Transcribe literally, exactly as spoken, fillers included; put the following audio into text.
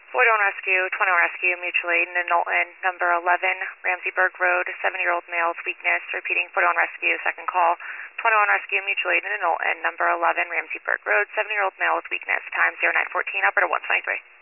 forty-one Rescue, twenty-one Rescue, mutual aid in Knowlton, number eleven, Ramseyburg Road, seven-year-old male with weakness. Repeating, forty-one Rescue, second call. twenty-one Rescue, mutual aid in Knowlton, number eleven, Ramseyburg Road, seven-year-old male with weakness. Time zero nine fourteen, operator one twenty-three.